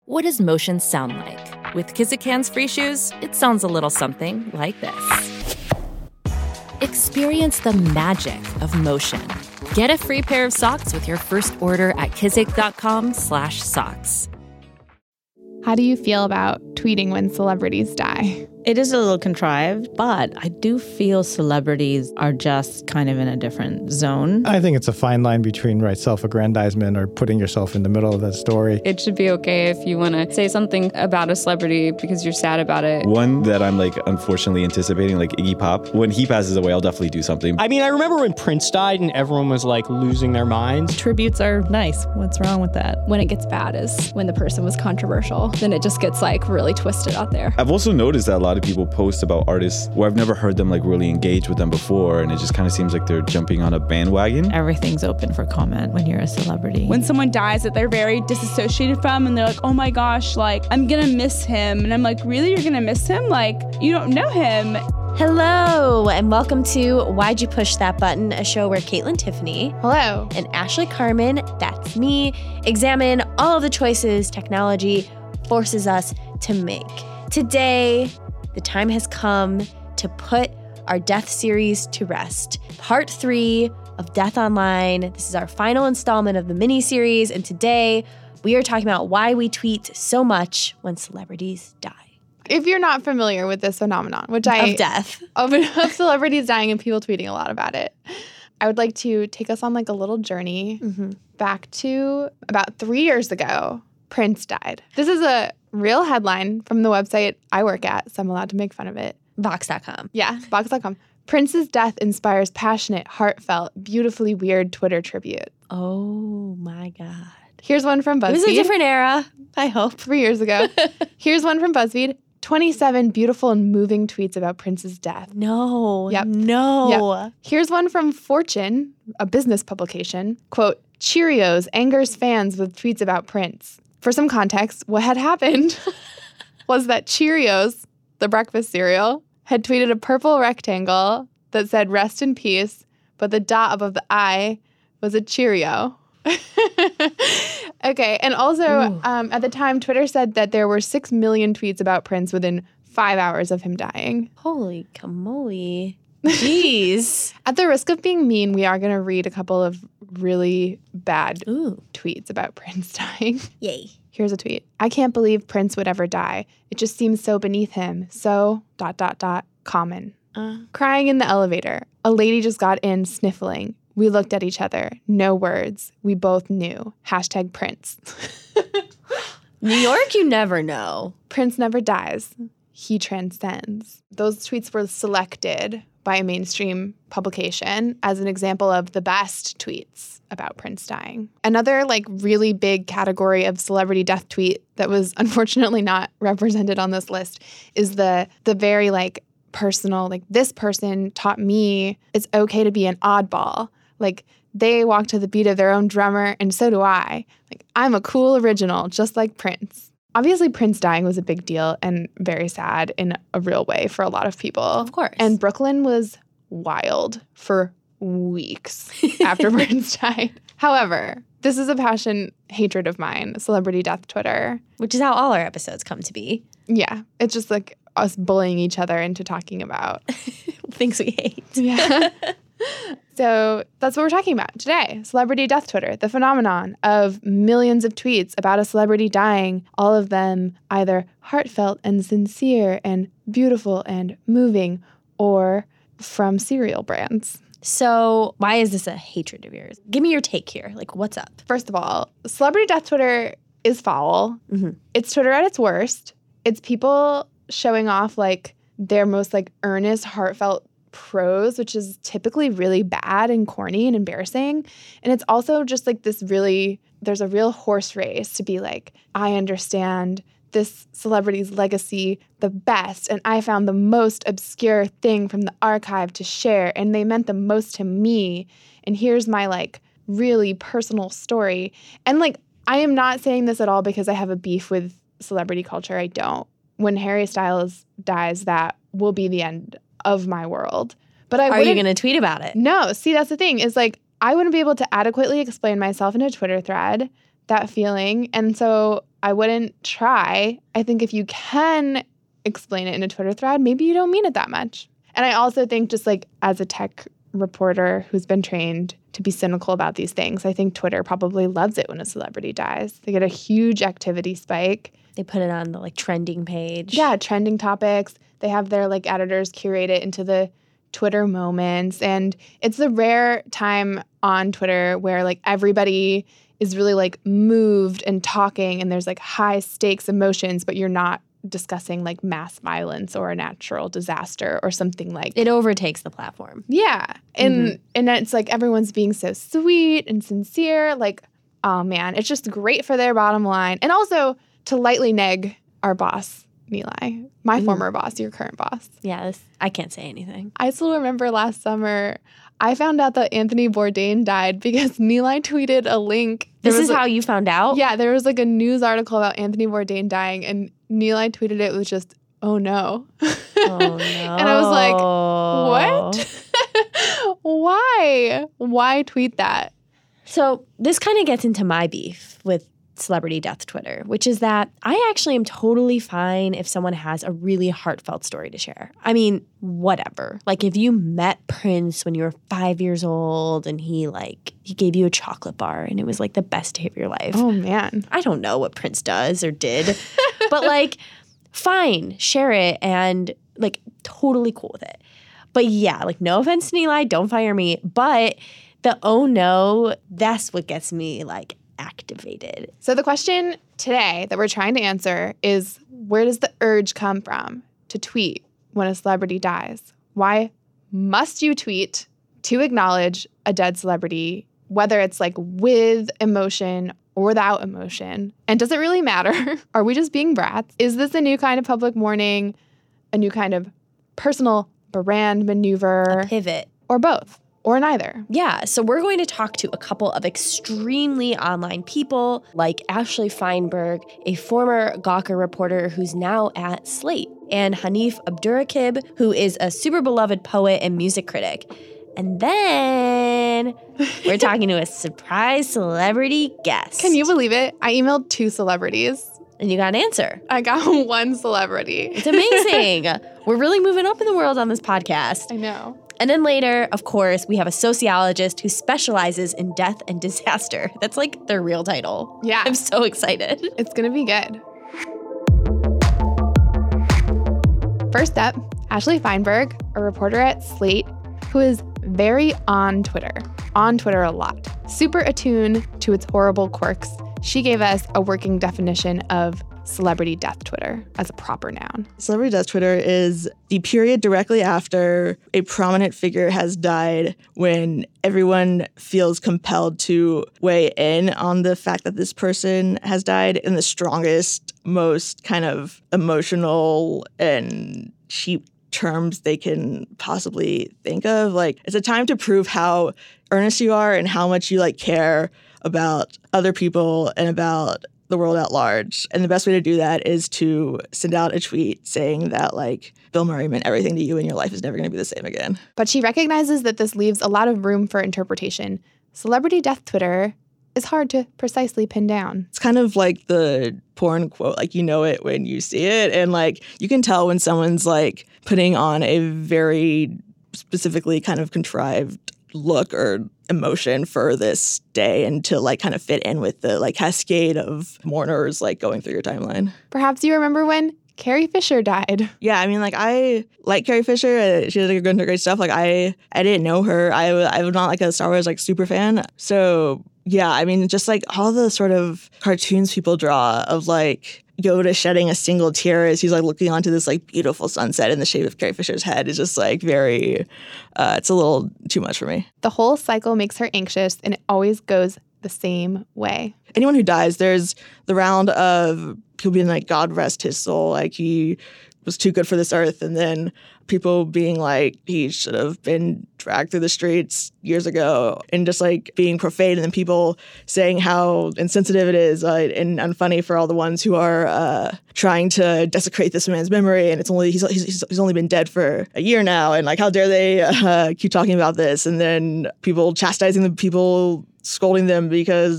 What does motion sound like? With Kizikans free shoes, it sounds a little something like this. Experience the magic of motion. Get a free pair of socks with your first order at kizik.com/socks. How do you feel about tweeting when celebrities die? It is a little contrived, but I do feel celebrities are just kind of in a different zone. I think it's a fine line between self-aggrandizement or putting yourself in the middle of that story. It should be okay if you want to say something about a celebrity because you're sad about it. One that I'm unfortunately anticipating, Iggy Pop. When he passes away, I'll definitely do something. I mean, I remember when Prince died and everyone was losing their minds. Tributes are nice. What's wrong with that? When it gets bad is when the person was controversial. Then it just gets really twisted out there. I've also noticed that a lot of people post about artists where I've never heard them really engage with them before, and it just kind of seems like they're jumping on a bandwagon. Everything's open for comment when you're a celebrity. When someone dies that they're very disassociated from and they're like, oh my gosh, I'm gonna miss him. And I'm like, really? You're gonna miss him? You don't know him. Hello, and welcome to Why'd You Push That Button, a show where Caitlin Tiffany, hello, and Ashley Carmen, that's me, examine all of the choices technology forces us to make. Today, the time has come to put our death series to rest. Part 3 of Death Online. This is our final installment of the mini-series, and today we are talking about why we tweet so much when celebrities die. If you're not familiar with this phenomenon, of death. Of celebrities dying and people tweeting a lot about it, I would like to take us on a little journey back to about 3 years ago. Prince died. This is a real headline from the website I work at, so I'm allowed to make fun of it. Vox.com. Yeah, Vox.com. Prince's death inspires passionate, heartfelt, beautifully weird Twitter tribute. Oh my God. Here's one from BuzzFeed. It was a different era, I hope. 3 years ago. Here's one from BuzzFeed. 27 beautiful and moving tweets about Prince's death. No. Yep. No. Yep. Here's one from Fortune, a business publication. Quote, Cheerios angers fans with tweets about Prince. For some context, what had happened was that Cheerios, the breakfast cereal, had tweeted a purple rectangle that said rest in peace, but the dot above the I was a Cheerio. Okay, and also at the time, Twitter said that there were 6 million tweets about Prince within 5 hours of him dying. Holy camoli. Jeez. At the risk of being mean, we are going to read a couple of really bad tweets about Prince dying. Yay. Here's a tweet. I can't believe Prince would ever die. It just seems so beneath him. So, ... common. Crying in the elevator. A lady just got in sniffling. We looked at each other. No words. We both knew. Hashtag Prince. New York, you never know. Prince never dies. He transcends. Those tweets were selected by a mainstream publication as an example of the best tweets about Prince dying. Another really big category of celebrity death tweet that was unfortunately not represented on this list is the very personal, this person taught me it's okay to be an oddball. They walk to the beat of their own drummer and so do I. I'm a cool original, just like Prince. Obviously, Prince dying was a big deal and very sad in a real way for a lot of people. Of course. And Brooklyn was wild for weeks after Prince died. However, this is a passion hatred of mine, celebrity death Twitter. Which is how all our episodes come to be. Yeah. It's just us bullying each other into talking about things we hate. Yeah. So that's what we're talking about today. Celebrity death Twitter, the phenomenon of millions of tweets about a celebrity dying, all of them either heartfelt and sincere and beautiful and moving, or from cereal brands. So why is this a hatred of yours? Give me your take here. What's up? First of all, celebrity death Twitter is foul. Mm-hmm. It's Twitter at its worst. It's people showing off their most earnest, heartfelt prose, which is typically really bad and corny and embarrassing. And it's also just there's a real horse race to be I understand this celebrity's legacy the best, and I found the most obscure thing from the archive to share, and they meant the most to me, and here's my really personal story. And I am not saying this at all because I have a beef with celebrity culture. I don't. When Harry Styles dies, that will be the end of my world. But are you going to tweet about it? No. See, that's the thing is I wouldn't be able to adequately explain myself in a Twitter thread, that feeling. And so I wouldn't try. I think if you can explain it in a Twitter thread, maybe you don't mean it that much. And I also think just like as a tech reporter who's been trained to be cynical about these things, I think Twitter probably loves it when a celebrity dies. They get a huge activity spike. They put it on the like trending page. Yeah, trending topics. They have their like editors curate it into the Twitter moments. And it's a rare time on Twitter where like everybody is really like moved and talking and there's like high stakes emotions, but you're not discussing like mass violence or a natural disaster or something like It overtakes the platform. Yeah. And it's like everyone's being so sweet and sincere. Like, oh man, it's just great for their bottom line. And also to lightly neg our boss, Nilay, my former boss, your current boss. Yeah, I can't say anything. I still remember last summer, I found out that Anthony Bourdain died because Nilay tweeted a link. This is how you found out? Yeah, there was like a news article about Anthony Bourdain dying, and Nilay tweeted it was just, oh no. Oh no. And I was like, what? Why? Why tweet that? So this kind of gets into my beef with celebrity death Twitter, which is that I actually am totally fine if someone has a really heartfelt story to share. I mean, whatever. Like if you met Prince when you were 5 years old and he gave you a chocolate bar and it was like the best day of your life. Oh man. I don't know what Prince does or did, but like fine, share it and like totally cool with it. But yeah, like no offense to Nilay, don't fire me, but the oh no, that's what gets me like activated. So the question today that we're trying to answer is, where does the urge come from to tweet when a celebrity dies? Why must you tweet to acknowledge a dead celebrity, whether it's like with emotion or without emotion? And does it really matter? Are we just being brats? Is this a new kind of public mourning, a new kind of personal brand maneuver? A pivot. Or both? Or neither. Yeah, so we're going to talk to a couple of extremely online people like Ashley Feinberg, a former Gawker reporter who's now at Slate, and Hanif Abdurraqib, who is a super beloved poet and music critic. And then we're talking to a surprise celebrity guest. Can you believe it? I emailed 2 celebrities. And you got an answer. I got 1 celebrity. It's amazing. We're really moving up in the world on this podcast. I know. And then later, of course, we have a sociologist who specializes in death and disaster. That's like their real title. Yeah. I'm so excited. It's going to be good. First up, Ashley Feinberg, a reporter at Slate, who is very on Twitter a lot, super attuned to its horrible quirks. She gave us a working definition of celebrity death Twitter as a proper noun. Celebrity death Twitter is the period directly after a prominent figure has died when everyone feels compelled to weigh in on the fact that this person has died in the strongest, most kind of emotional and cheap terms they can possibly think of. Like, it's a time to prove how earnest you are and how much you like care about other people and about the world at large. And the best way to do that is to send out a tweet saying that, like, Bill Murray meant everything to you and your life is never going to be the same again. But she recognizes that this leaves a lot of room for interpretation. Celebrity death Twitter is hard to precisely pin down. It's kind of like the porn quote, like, you know it when you see it. And, like, you can tell when someone's, like, putting on a very specifically kind of contrived look or emotion for this day and to like kind of fit in with the like cascade of mourners like going through your timeline. Perhaps you remember when Carrie Fisher died. Yeah, I mean, like, I like Carrie Fisher. She did great stuff. Like, I didn't know her. I was not like a Star Wars like super fan. So yeah, I mean, just like all the sort of cartoons people draw of like Yoda shedding a single tear as he's like looking onto this like beautiful sunset in the shape of Carrie Fisher's head is just like very, it's a little too much for me. The whole cycle makes her anxious and it always goes the same way. Anyone who dies, there's the round of people being like, God rest his soul, like he was too good for this earth. And then people being like, he should have been dragged through the streets years ago, and just like being profane. And then people saying how insensitive it is and unfunny for all the ones who are trying to desecrate this man's memory. And it's only he's only been dead for a year now. And like, how dare they keep talking about this? And then people chastising the people, scolding them because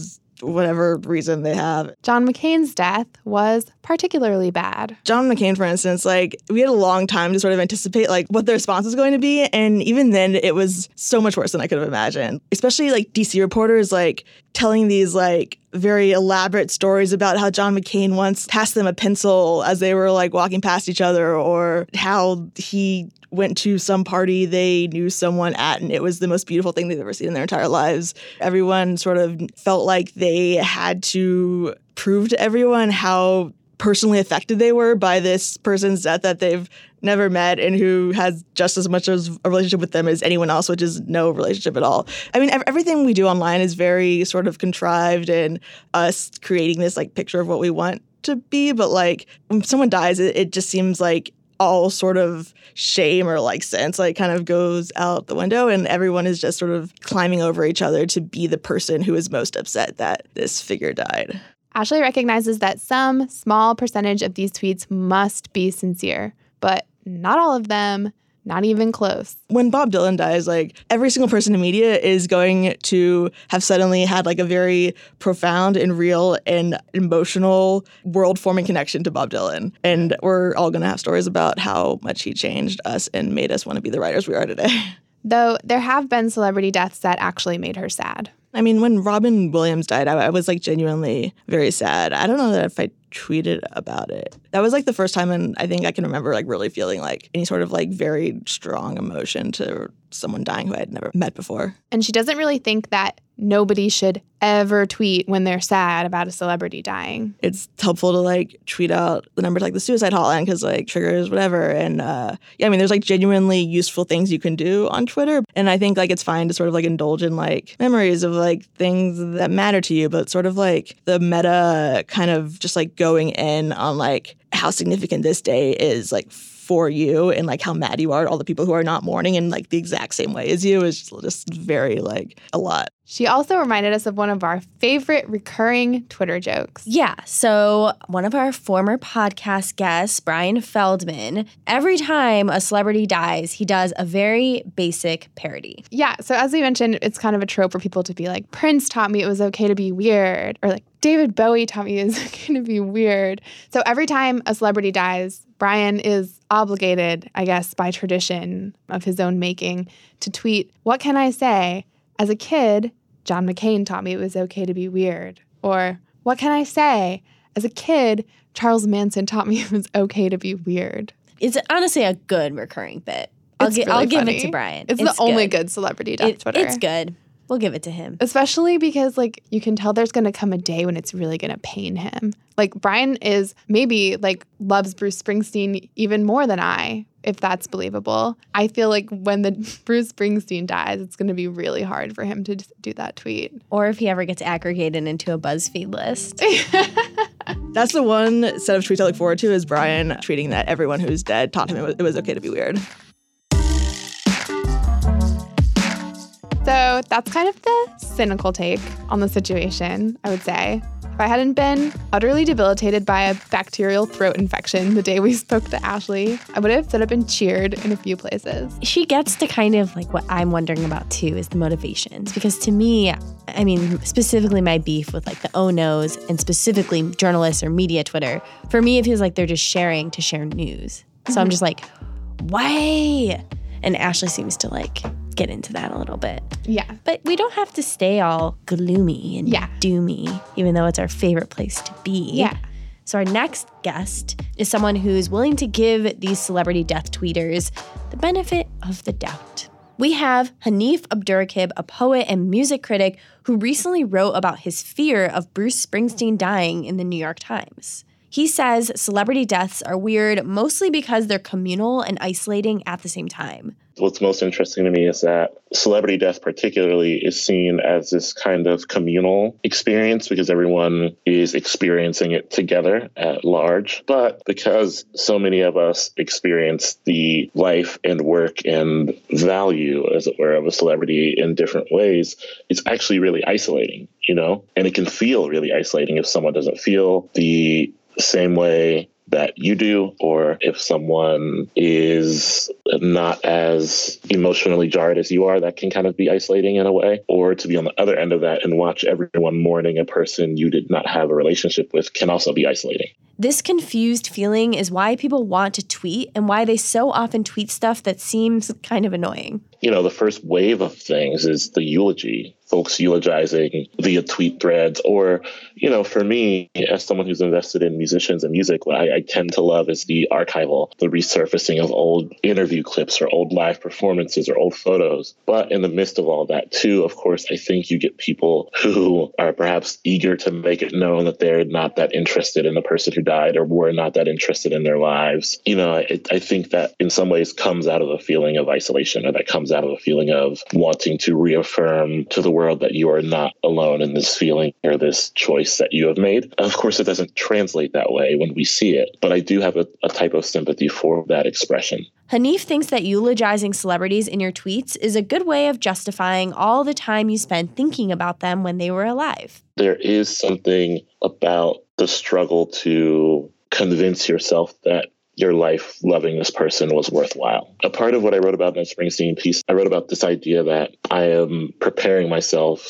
whatever reason they have. John McCain's death was particularly bad. John McCain, for instance, like, we had a long time to sort of anticipate like what the response was going to be. And even then it was so much worse than I could have imagined. Especially like DC reporters like telling these like very elaborate stories about how John McCain once passed them a pencil as they were like walking past each other, or how he went to some party they knew someone at and it was the most beautiful thing they've ever seen in their entire lives. Everyone sort of felt like they had to prove to everyone how personally affected they were by this person's death that they've never met and who has just as much as a relationship with them as anyone else, which is no relationship at all. I mean, everything we do online is very sort of contrived and us creating this like picture of what we want to be. But like when someone dies, it just seems like all sort of shame or like sense like kind of goes out the window, and everyone is just sort of climbing over each other to be the person who is most upset that this figure died. Ashley recognizes that some small percentage of these tweets must be sincere, but not all of them, not even close. When Bob Dylan dies, like every single person in media is going to have suddenly had like a very profound and real and emotional world-forming connection to Bob Dylan. And we're all going to have stories about how much he changed us and made us want to be the writers we are today. Though there have been celebrity deaths that actually made her sad. I mean, when Robin Williams died, I was like genuinely very sad. I don't know that if I tweeted about it. That was like the first time, and I think I can remember like really feeling like any sort of like very strong emotion to someone dying who I had never met before. And she doesn't really think that nobody should ever tweet when they're sad about a celebrity dying. It's helpful to like tweet out the number to like the suicide hotline because like triggers whatever. And yeah, I mean, there's like genuinely useful things you can do on Twitter. And I think like it's fine to sort of like indulge in like memories of like things that matter to you, but sort of like the meta kind of just like going in on like how significant this day is like for you and like how mad you are at all the people who are not mourning in like the exact same way as you is just very like a lot. She also reminded us of one of our favorite recurring Twitter jokes. Yeah, so one of our former podcast guests, Brian Feldman, every time a celebrity dies, he does a very basic parody. Yeah, so as we mentioned, it's kind of a trope for people to be like, Prince taught me it was okay to be weird, or like David Bowie taught me it was okay to be weird. So every time a celebrity dies, Brian is obligated, I guess, by tradition of his own making, to tweet, "What can I say? As a kid, John McCain taught me it was okay to be weird." Or, "What can I say? As a kid, Charles Manson taught me it was okay to be weird." It's honestly a good recurring bit. I'll give it to Brian. It's the only good celebrity death Twitter. It's good. We'll give it to him. Especially because, like, you can tell there's going to come a day when it's really going to pain him. Like, Brian is maybe, like, loves Bruce Springsteen even more than I, if that's believable. I feel like when the Bruce Springsteen dies, it's going to be really hard for him to do that tweet. Or if he ever gets aggregated into a BuzzFeed list. That's the one set of tweets I look forward to is Brian tweeting that everyone who's dead taught him it was okay to be weird. So that's kind of the cynical take on the situation, I would say. If I hadn't been utterly debilitated by a bacterial throat infection the day we spoke to Ashley, I would have stood up and cheered in a few places. She gets to kind of like what I'm wondering about too is the motivations. Because to me, I mean, specifically my beef with like the oh no's and specifically journalists or media Twitter, for me it feels like they're just sharing to share news. So I'm just like, why? And Ashley seems to like get into that a little bit. Yeah. But we don't have to stay all gloomy and doomy, even though it's our favorite place to be. Yeah. So our next guest is someone who's willing to give these celebrity death tweeters the benefit of the doubt. We have Hanif Abdurraqib, a poet and music critic who recently wrote about his fear of Bruce Springsteen dying in the New York Times. He says celebrity deaths are weird mostly because they're communal and isolating at the same time. What's most interesting to me is that celebrity death particularly is seen as this kind of communal experience because everyone is experiencing it together at large. But because so many of us experience the life and work and value, as it were, of a celebrity in different ways, it's actually really isolating, you know? And it can feel really isolating if someone doesn't feel the same way that you do, or if someone is not as emotionally jarred as you are, that can kind of be isolating in a way. Or to be on the other end of that and watch everyone mourning a person you did not have a relationship with can also be isolating. This confused feeling is why people want to tweet and why they so often tweet stuff that seems kind of annoying. You know, the first wave of things is the eulogy, folks eulogizing via tweet threads. Or, you know, for me, as someone who's invested in musicians and music, what I tend to love is the archival, the resurfacing of old interview clips or old live performances or old photos. But in the midst of all that, too, of course, I think you get people who are perhaps eager to make it known that they're not that interested in the person who died or were not that interested in their lives. You know, I think that in some ways comes out of a feeling of isolation, or that comes out of a feeling of wanting to reaffirm to the world that you are not alone in this feeling or this choice that you have made. Of course, it doesn't translate that way when we see it, but I do have a type of sympathy for that expression. Hanif thinks that eulogizing celebrities in your tweets is a good way of justifying all the time you spent thinking about them when they were alive. There is something about the struggle to convince yourself that your life loving this person was worthwhile. A part of what I wrote about in the Springsteen piece, I wrote about this idea that I am preparing myself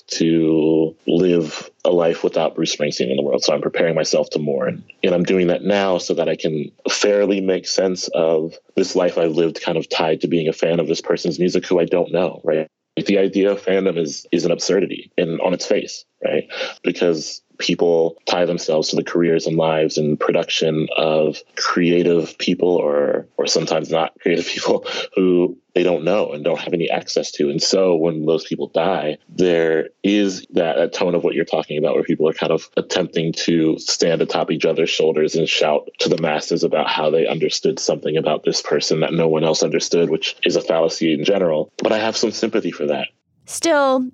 to live a life without Bruce Springsteen in the world. So I'm preparing myself to mourn. And I'm doing that now so that I can fairly make sense of this life I've lived kind of tied to being a fan of this person's music who I don't know, right? The idea of fandom is an absurdity on its face, right? Because people tie themselves to the careers and lives and production of creative people or sometimes not creative people who they don't know and don't have any access to. And so when those people die, there is that tone of what you're talking about, where people are kind of attempting to stand atop each other's shoulders and shout to the masses about how they understood something about this person that no one else understood, which is a fallacy in general. But I have some sympathy for that. Still,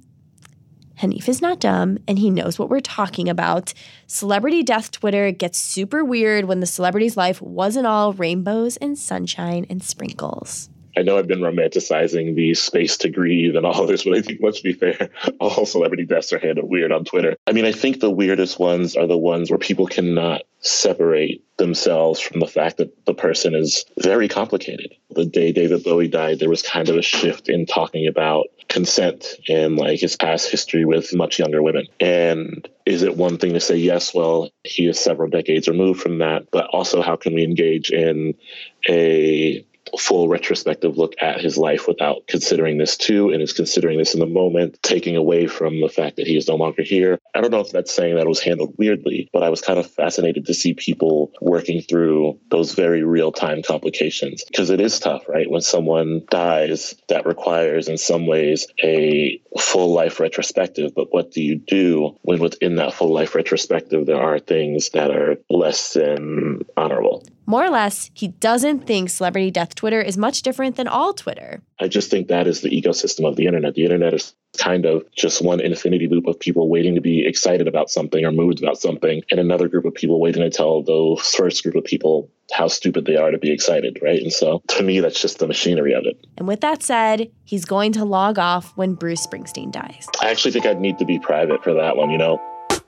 Hanif is not dumb, and he knows what we're talking about. Celebrity death Twitter gets super weird when the celebrity's life wasn't all rainbows and sunshine and sprinkles. I know I've been romanticizing the space to grieve and all of this, but I think, let's be fair, all celebrity deaths are handled weird on Twitter. I mean, I think the weirdest ones are the ones where people cannot separate themselves from the fact that the person is very complicated. The day David Bowie died, there was kind of a shift in talking about consent and like his past history with much younger women. And is it one thing to say, yes, well, he is several decades removed from that, but also how can we engage in a full retrospective look at his life without considering this too, and is considering this in the moment, taking away from the fact that he is no longer here. I don't know if that's saying that it was handled weirdly, but I was kind of fascinated to see people working through those very real-time complications, because it is tough, right? When someone dies, that requires in some ways a full life retrospective, but what do you do when within that full life retrospective there are things that are less than honorable? More or less, he doesn't think celebrity death Twitter is much different than all Twitter. I just think that is the ecosystem of the internet. The internet is kind of just one infinity loop of people waiting to be excited about something or moved about something, and another group of people waiting to tell those first group of people how stupid they are to be excited, right? And so to me, that's just the machinery of it. And with that said, he's going to log off when Bruce Springsteen dies. I actually think I'd need to be private for that one, you know?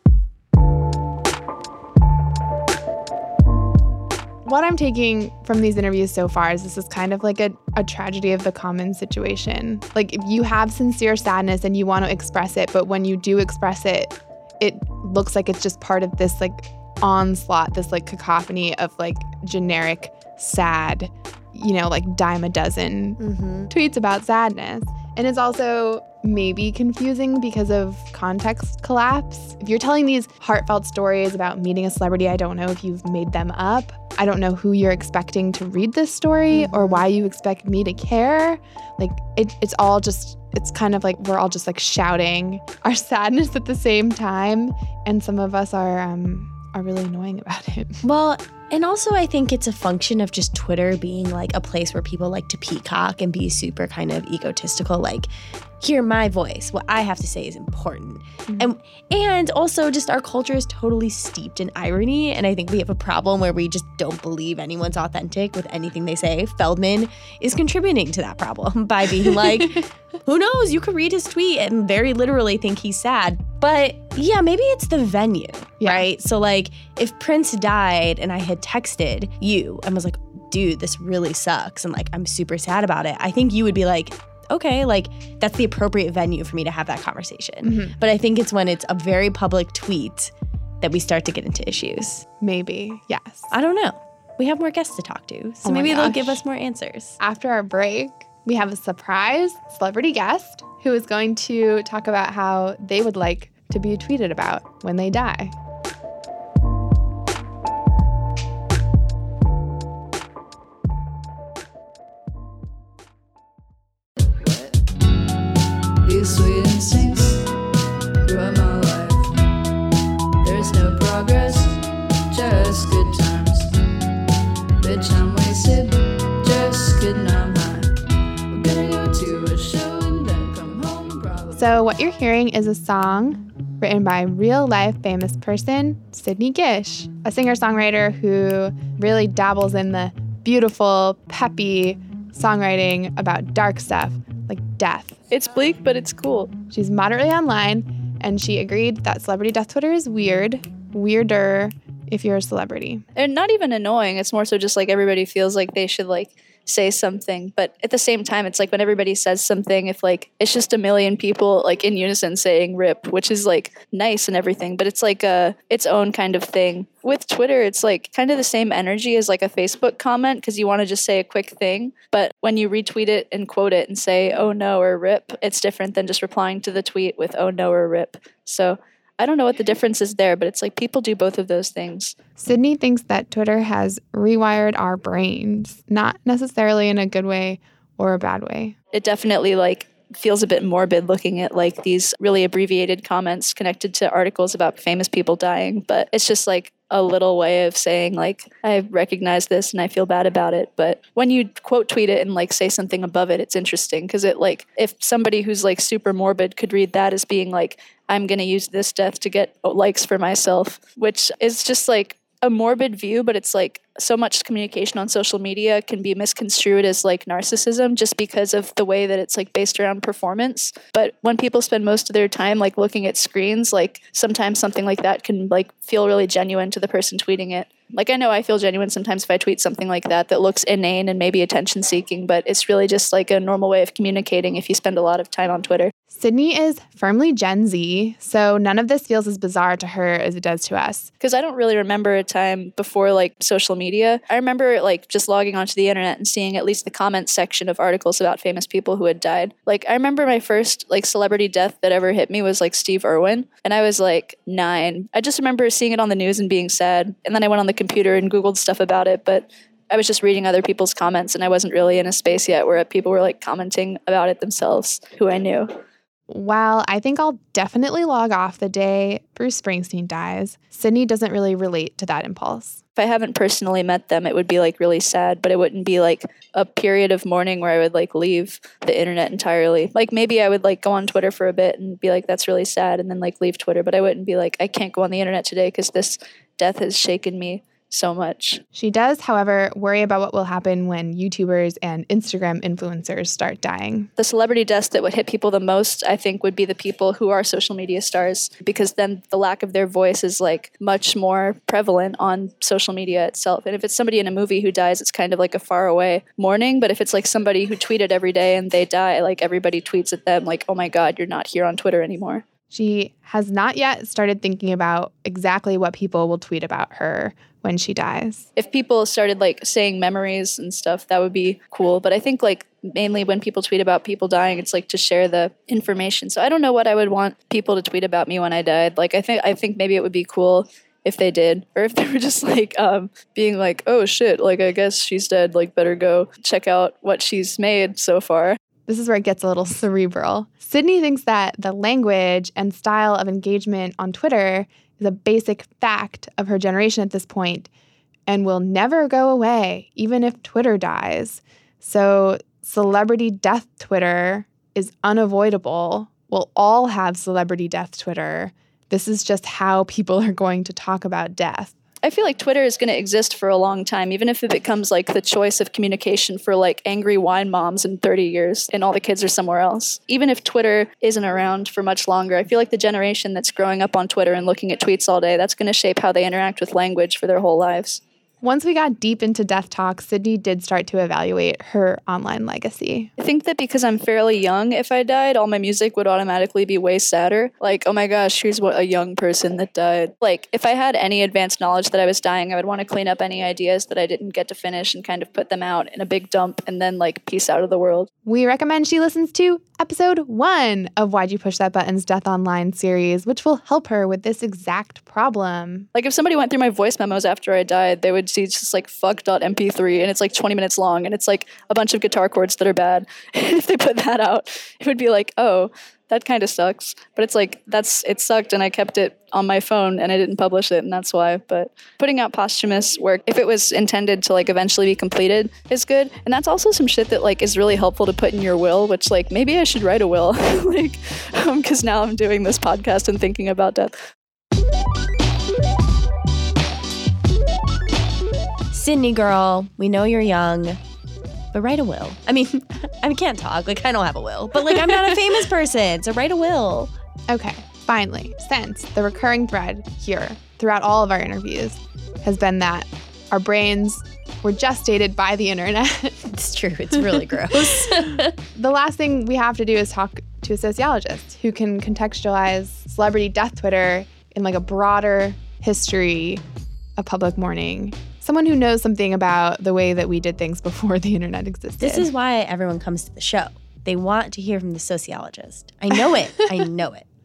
What I'm taking from these interviews so far is this is kind of like a tragedy of the common situation. Like, if you have sincere sadness and you want to express it, but when you do express it, it looks like it's just part of this like onslaught, this like cacophony of like generic sad, you know, like dime a dozen tweets about sadness. And it's also maybe confusing because of context collapse. If you're telling these heartfelt stories about meeting a celebrity, I don't know if you've made them up. I don't know who you're expecting to read this story or why you expect me to care. Like, it's all just, it's kind of like we're all just like shouting our sadness at the same time. And some of us are really annoying about it. Well, and also I think it's a function of just Twitter being like a place where people like to peacock and be super kind of egotistical. Like, hear my voice. What I have to say is important. And also just our culture is totally steeped in irony. And I think we have a problem where we just don't believe anyone's authentic with anything they say. Feldman is contributing to that problem by being like, who knows? You could read his tweet and very literally think he's sad. But yeah, maybe it's the venue, right? So like if Prince died and I had texted you and was like, dude, this really sucks. And like, I'm super sad about it. I think you would be like, okay, like that's the appropriate venue for me to have that conversation. But I think it's when it's a very public tweet that we start to get into issues. Maybe, yes. I don't know. We have more guests to talk to, so maybe they'll give us more answers. After our break, we have a surprise celebrity guest who is going to talk about how they would like to be tweeted about when they die. These sweet instincts ruin my life. There's no progress, just good times. Bitch, I'm wasted, just kidding, I'm high. We're gonna go to a show and then come home probably. So what you're hearing is a song written by real-life famous person, Sydney Gish, a singer-songwriter who really dabbles in the beautiful, peppy songwriting about dark stuff like death. It's bleak, but it's cool. She's moderately online, and she agreed that celebrity death Twitter is weirder if you're a celebrity. And not even annoying. It's more so just like everybody feels like they should like say something. But at the same time, it's like when everybody says something, if like it's just a million people like in unison saying rip, which is like nice and everything, but it's like its own kind of thing. With Twitter, it's like kind of the same energy as like a Facebook comment because you want to just say a quick thing. But when you retweet it and quote it and say, oh no, or rip, it's different than just replying to the tweet with oh no, or rip. So I don't know what the difference is there, but it's like people do both of those things. Sydney thinks that Twitter has rewired our brains, not necessarily in a good way or a bad way. It definitely like feels a bit morbid looking at like these really abbreviated comments connected to articles about famous people dying, but it's just like a little way of saying like, I recognize this and I feel bad about it. But when you quote tweet it and like say something above it, it's interesting because it like, if somebody who's like super morbid could read that as being like, I'm going to use this death to get likes for myself, which is just like a morbid view, but it's like so much communication on social media can be misconstrued as like narcissism just because of the way that it's like based around performance. But when people spend most of their time like looking at screens, like sometimes something like that can like feel really genuine to the person tweeting it. Like I know I feel genuine sometimes if I tweet something like that looks inane and maybe attention seeking, but it's really just like a normal way of communicating if you spend a lot of time on Twitter. Sydney is firmly Gen Z, so none of this feels as bizarre to her as it does to us. Because I don't really remember a time before like social media. I remember like just logging onto the internet and seeing at least the comments section of articles about famous people who had died. Like I remember my first like celebrity death that ever hit me was like Steve Irwin, and I was like 9. I just remember seeing it on the news and being sad, and then I went on the computer and Googled stuff about it, but I was just reading other people's comments and I wasn't really in a space yet where people were like commenting about it themselves who I knew. While I think I'll definitely log off the day Bruce Springsteen dies, Sydney doesn't really relate to that impulse. If I haven't personally met them, it would be like really sad, but it wouldn't be like a period of mourning where I would like leave the internet entirely. Like maybe I would like go on Twitter for a bit and be like, that's really sad, and then like leave Twitter, but I wouldn't be like, I can't go on the internet today because this death has shaken me so much. She does, however, worry about what will happen when YouTubers and Instagram influencers start dying. The celebrity deaths that would hit people the most, I think, would be the people who are social media stars, because then the lack of their voice is like much more prevalent on social media itself. And if it's somebody in a movie who dies, it's kind of like a far away mourning. But if it's like somebody who tweeted every day and they die, like everybody tweets at them like, oh my God, you're not here on Twitter anymore. She has not yet started thinking about exactly what people will tweet about her when she dies. If people started like saying memories and stuff, that would be cool. But I think like mainly when people tweet about people dying, it's like to share the information. So I don't know what I would want people to tweet about me when I died. Like I think maybe it would be cool if they did, or if they were just like being like, oh shit, like I guess she's dead, like better go check out what she's made so far. This is where it gets a little cerebral. Sydney thinks that the language and style of engagement on Twitter is a basic fact of her generation at this point and will never go away, even if Twitter dies. So celebrity death Twitter is unavoidable. We'll all have celebrity death Twitter. This is just how people are going to talk about death. I feel like Twitter is going to exist for a long time, even if it becomes like the choice of communication for like angry wine moms in 30 years and all the kids are somewhere else. Even if Twitter isn't around for much longer, I feel like the generation that's growing up on Twitter and looking at tweets all day, that's going to shape how they interact with language for their whole lives. Once we got deep into death talk, Sydney did start to evaluate her online legacy. I think that because I'm fairly young, if I died, all my music would automatically be way sadder. Like, oh my gosh, here's what a young person that died. Like, if I had any advanced knowledge that I was dying, I would want to clean up any ideas that I didn't get to finish and kind of put them out in a big dump and then, like, peace out of the world. We recommend she listens to episode 1 of Why'd You Push That Button's Death Online series, which will help her with this exact problem. Like, if somebody went through my voice memos after I died, they would see just like fuck.mp3 and it's like 20 minutes long and it's like a bunch of guitar chords that are bad. And if they put that out, it would be like, oh, that kind of sucks. But it's like, it sucked and I kept it on my phone and I didn't publish it and that's why. But putting out posthumous work, if it was intended to like eventually be completed, is good. And that's also some shit that like is really helpful to put in your will, which like maybe I should write a will. Like, because now I'm doing this podcast and thinking about death. Sydney girl, we know you're young, but write a will. I mean, I can't talk. Like, I don't have a will. But, like, I'm not a famous person, so write a will. Okay, finally, since the recurring thread here throughout all of our interviews has been that our brains were gestated by the internet. It's true. It's really gross. The last thing we have to do is talk to a sociologist who can contextualize celebrity death Twitter in, like, a broader history of public mourning. Someone who knows something about the way that we did things before the internet existed. This is why everyone comes to the show. They want to hear from the sociologist. I know it. I know it.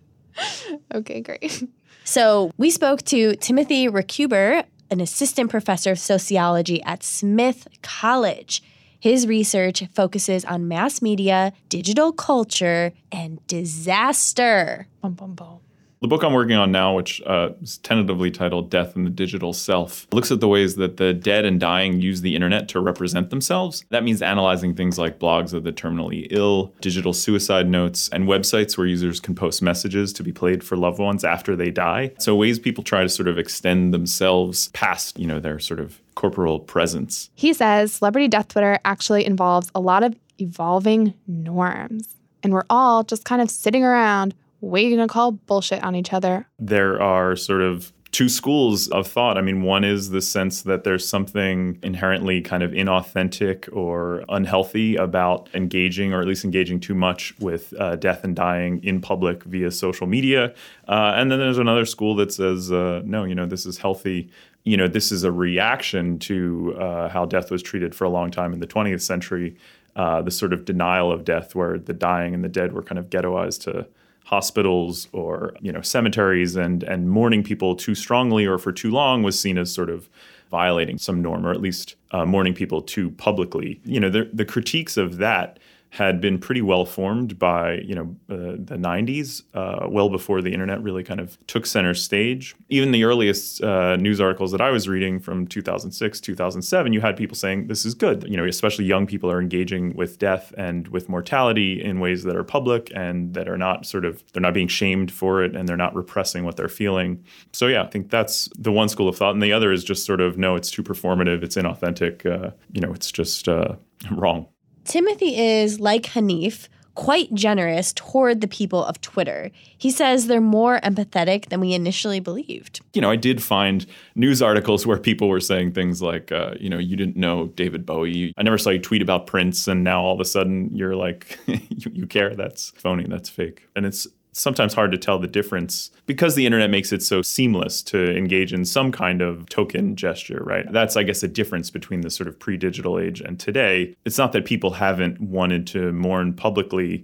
Okay, great. So we spoke to Timothy Recuber, an assistant professor of sociology at Smith College. His research focuses on mass media, digital culture, and disaster. Bum, bum, bum. The book I'm working on now, which is tentatively titled Death and the Digital Self, looks at the ways that the dead and dying use the internet to represent themselves. That means analyzing things like blogs of the terminally ill, digital suicide notes, and websites where users can post messages to be played for loved ones after they die. So ways people try to sort of extend themselves past, their sort of corporal presence. He says celebrity death Twitter actually involves a lot of evolving norms. And we're all just kind of sitting around waiting to call bullshit on each other. There are sort of two schools of thought. I mean, one is the sense that there's something inherently kind of inauthentic or unhealthy about engaging, or at least engaging too much with death and dying in public via social media. And then there's another school that says, no, this is healthy. This is a reaction to how death was treated for a long time in the 20th century, the sort of denial of death where the dying and the dead were kind of ghettoized to hospitals or cemeteries, and mourning people too strongly or for too long was seen as sort of violating some norm, or at least mourning people too publicly. The critiques of that had been pretty well formed by the 90s, well before the internet really kind of took center stage. Even the earliest news articles that I was reading from 2006, 2007, you had people saying this is good. Especially young people are engaging with death and with mortality in ways that are public and that are not they're not being shamed for it and they're not repressing what they're feeling. So yeah, I think that's the one school of thought. And the other is just sort of, no, it's too performative, it's inauthentic, it's just wrong. Timothy is, like Hanif, quite generous toward the people of Twitter. He says they're more empathetic than we initially believed. I did find news articles where people were saying things like, you didn't know David Bowie. I never saw you tweet about Prince, and now all of a sudden you're like, you care? That's phony, that's fake. And it's sometimes hard to tell the difference because the internet makes it so seamless to engage in some kind of token gesture, right? That's, I guess, a difference between the sort of pre-digital age and today. It's not that people haven't wanted to mourn publicly.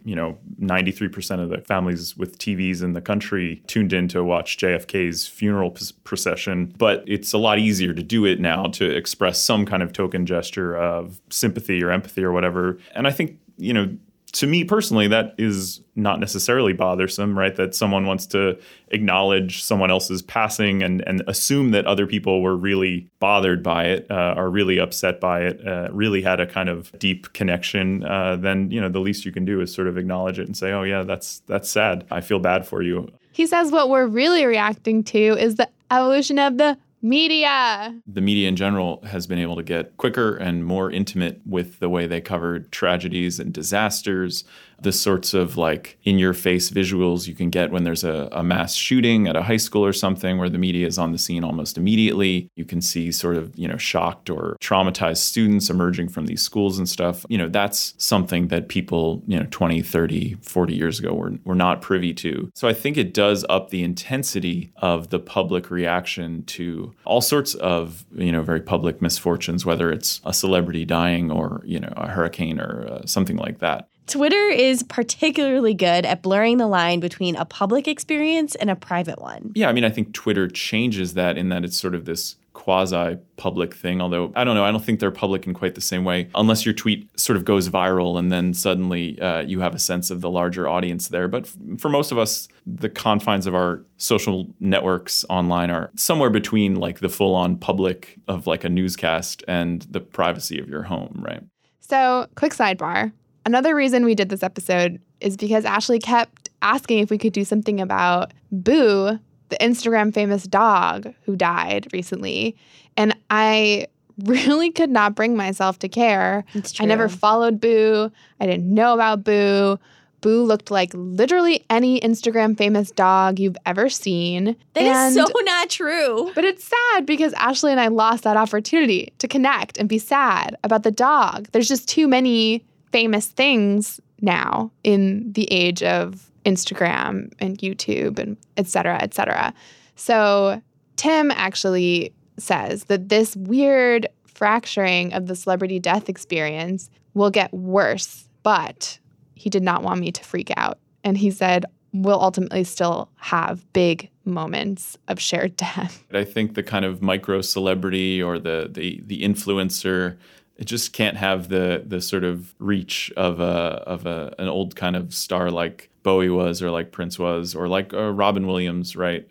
93% of the families with TVs in the country tuned in to watch JFK's funeral procession, but it's a lot easier to do it now, to express some kind of token gesture of sympathy or empathy or whatever. And I think, to me personally, that is not necessarily bothersome, right? That someone wants to acknowledge someone else's passing and assume that other people were really bothered by it, are really upset by it, really had a kind of deep connection. Then, the least you can do is sort of acknowledge it and say, oh yeah, that's sad. I feel bad for you. He says what we're really reacting to is the evolution of the media. The media in general has been able to get quicker and more intimate with the way they covered tragedies and disasters. The sorts of in-your-face visuals you can get when there's a mass shooting at a high school or something where the media is on the scene almost immediately. You can see sort of, shocked or traumatized students emerging from these schools and stuff. That's something that people, 20, 30, 40 years ago were not privy to. So I think it does up the intensity of the public reaction to all sorts of, very public misfortunes, whether it's a celebrity dying or, a hurricane or something like that. Twitter is particularly good at blurring the line between a public experience and a private one. Yeah, I think Twitter changes that in that it's sort of this quasi-public thing, although, I don't know, I don't think they're public in quite the same way, unless your tweet sort of goes viral and then suddenly you have a sense of the larger audience there. But for most of us, the confines of our social networks online are somewhere between the full-on public of a newscast and the privacy of your home, right? So, quick sidebar. Another reason we did this episode is because Ashley kept asking if we could do something about Boo, the Instagram famous dog who died recently. And I really could not bring myself to care. It's true. I never followed Boo. I didn't know about Boo. Boo looked like literally any Instagram famous dog you've ever seen. That is so not true. But it's sad because Ashley and I lost that opportunity to connect and be sad about the dog. There's just too many famous things now in the age of Instagram and YouTube and et cetera, et cetera. So Tim actually says that this weird fracturing of the celebrity death experience will get worse, but he did not want me to freak out. And he said we'll ultimately still have big moments of shared death. I think the kind of micro celebrity or the influencer, it just can't have the sort of reach of an old kind of star like Bowie was, or like Prince was, or like Robin Williams, right?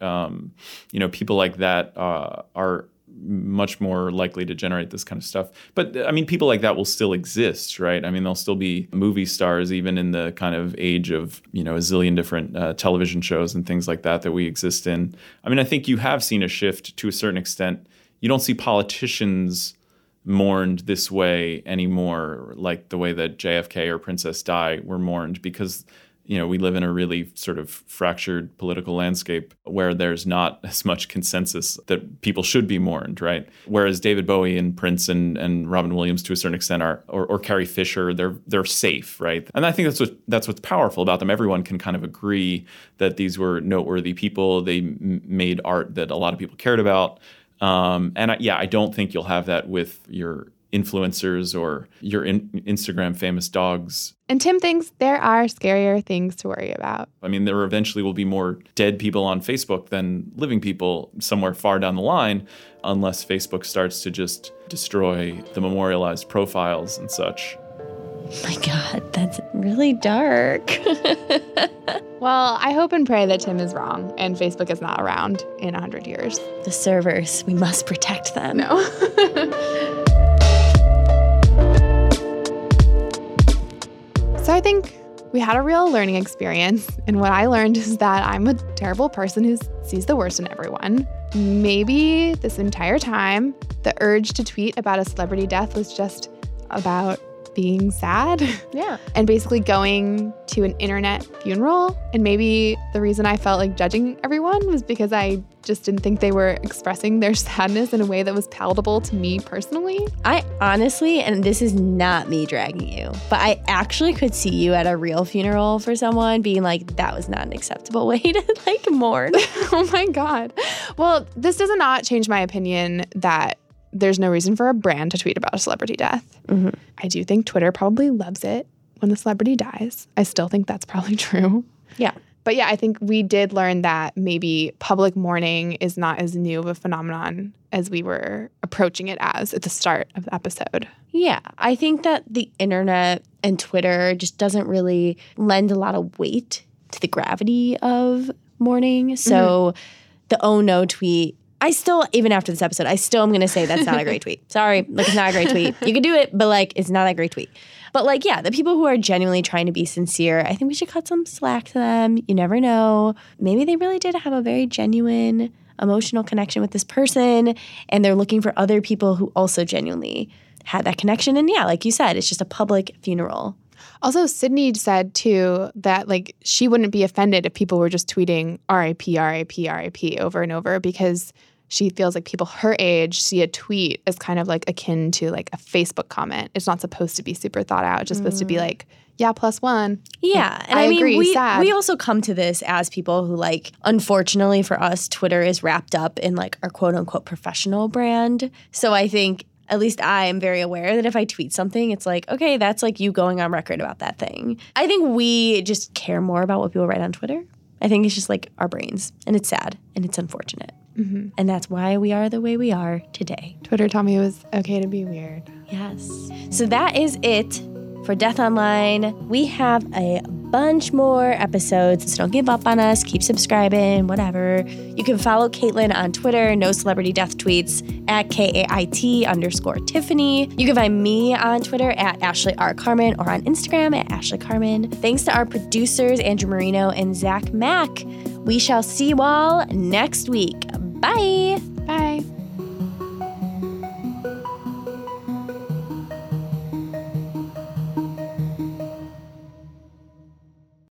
People like that are much more likely to generate this kind of stuff. But people like that will still exist, right? They'll still be movie stars even in the kind of age of, a zillion different television shows and things like that we exist in. I think you have seen a shift to a certain extent. You don't see politicians mourned this way anymore, like the way that JFK or Princess Di were mourned, because we live in a really sort of fractured political landscape where there's not as much consensus that people should be mourned, right? Whereas David Bowie and Prince and Robin Williams to a certain extent are, or Carrie Fisher, they're safe, right? And I think that's what's powerful about them. Everyone can kind of agree that these were noteworthy people. They made art that a lot of people cared about. I don't think you'll have that with your influencers or your Instagram famous dogs. And Tim thinks there are scarier things to worry about. There eventually will be more dead people on Facebook than living people somewhere far down the line, unless Facebook starts to just destroy the memorialized profiles and such. My God, that's really dark. Well, I hope and pray that Tim is wrong and Facebook is not around in 100 years. The servers, we must protect them. No. So I think we had a real learning experience. And what I learned is that I'm a terrible person who sees the worst in everyone. Maybe this entire time, the urge to tweet about a celebrity death was just about being sad. Yeah. And basically going to an internet funeral. And maybe the reason I felt like judging everyone was because I just didn't think they were expressing their sadness in a way that was palatable to me personally. I honestly, and this is not me dragging you, but I actually could see you at a real funeral for someone being like, that was not an acceptable way to mourn. Oh my God. Well, this does not change my opinion that there's no reason for a brand to tweet about a celebrity death. Mm-hmm. I do think Twitter probably loves it when a celebrity dies. I still think that's probably true. Yeah. But yeah, I think we did learn that maybe public mourning is not as new of a phenomenon as we were approaching it as at the start of the episode. Yeah, I think that the internet and Twitter just doesn't really lend a lot of weight to the gravity of mourning. So the oh no tweet, I still, even after this episode, I still am going to say that's not a great tweet. Sorry, like it's not a great tweet. You can do it, but like it's not a great tweet. But like, yeah, the people who are genuinely trying to be sincere, I think we should cut some slack to them. You never know. Maybe they really did have a very genuine emotional connection with this person, and they're looking for other people who also genuinely had that connection. And yeah, like you said, it's just a public funeral. Also, Sydney said, too, that like she wouldn't be offended if people were just tweeting RIP, RIP, RIP over and over, because she feels like people her age see a tweet as kind of like akin to like a Facebook comment. It's not supposed to be super thought out. It's just supposed to be like, yeah, +1. Yeah. And I mean, agree, we also come to this as people who like, unfortunately for us, Twitter is wrapped up in like our quote unquote professional brand. So I think at least I am very aware that if I tweet something, it's like, okay, that's like you going on record about that thing. I think we just care more about what people write on Twitter. I think it's just like our brains, and it's sad and it's unfortunate. And that's why we are the way we are today. Twitter taught me it was okay to be weird. Yes. So that is it for Death Online. We have a bunch more episodes, so don't give up on us. Keep subscribing, whatever. You can follow Caitlin on Twitter, no celebrity death tweets, at KAIT_Tiffany. You can find me on Twitter at Ashley R. Carmen or on Instagram at Ashley Carmen. Thanks to our producers, Andrew Marino and Zach Mack. We shall see you all next week. Bye.